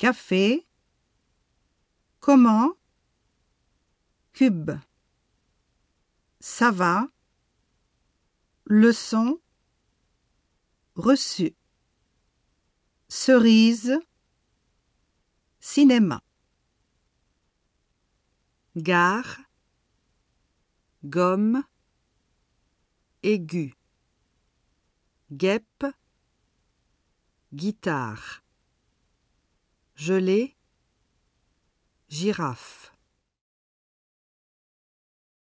café, comment, cube, ça va, leçon, reçu, cerise, cinéma, gare, gomme, aigu, guêpe, guitare, gelée, girafe.